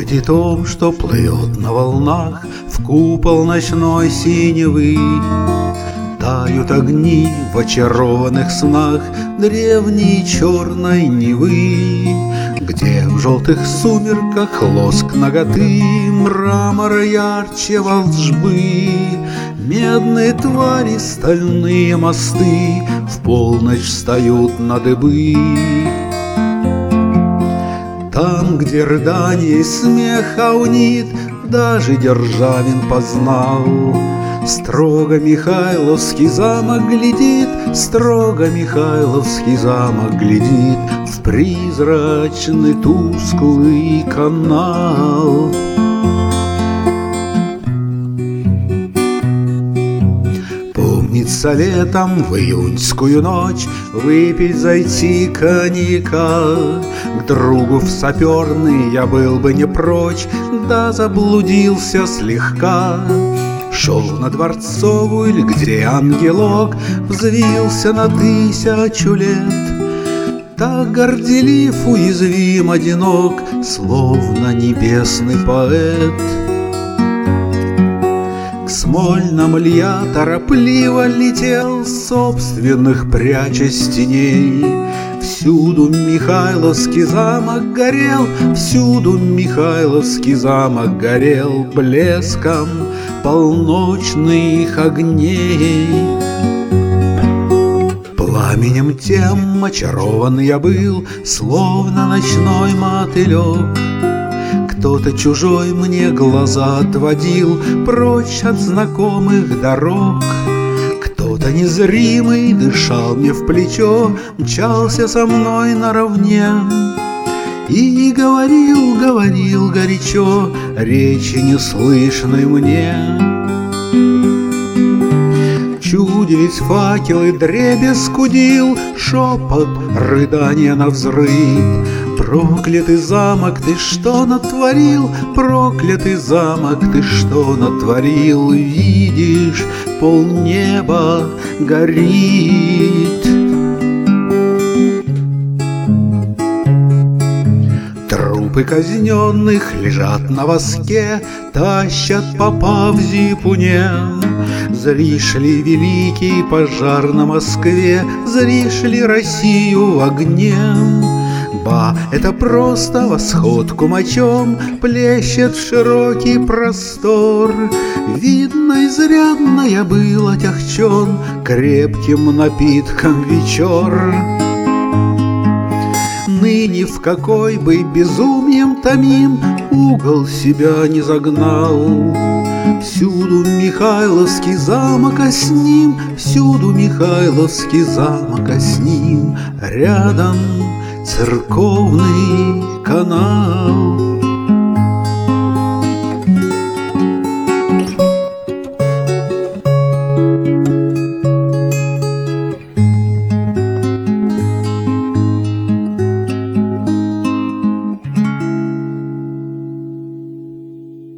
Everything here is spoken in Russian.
городе том, что плывет на волнах в купол ночной синевы, тают огни в очарованных снах древней черной Невы, где в желтых сумерках лоск наготы, мрамора ярче волжбы, медные твари, стальные мосты в полночь встают на дыбы. Там, где рыдание и смех аунит, даже Державин познал. Строго Михайловский замок глядит, строго Михайловский замок глядит в призрачный тусклый канал. Помнится летом в июньскую ночь выпить, зайти коньяка. К другу в саперный я был бы не прочь, да заблудился слегка. Шел на Дворцовую, где ангелок взвился на 1000 лет. Так горделив, уязвим, одинок, словно небесный поэт. К Смольному я торопливо летел, собственных прячась теней. Всюду Михайловский замок горел, всюду Михайловский замок горел блеском полночных огней. Пламенем тем очарован я был, словно ночной мотылек. Кто-то чужой мне глаза отводил прочь от знакомых дорог. Кто-то незримый дышал мне в плечо, мчался со мной наравне и говорил, говорил горячо, речи неслышной мне. Чудились факелы, дребезг гудел, шепот, рыдания навзрыд. Проклятый замок, ты что натворил? Проклятый замок, ты что натворил? Видишь, полнеба горит. Трупы казненных лежат на воске, тащат попа в зипуне. Зришь ли великий пожар на Москве? Зришь ли Россию в огне? Ба, это просто восход кумачом плещет в широкий простор. Видно, изрядно я был отягчен крепким напитком вечер. Ныне в какой бы безумием томим угол себя не загнал. Всюду Михайловский замок, а с ним, всюду Михайловский замок, а с ним рядом церковный канал.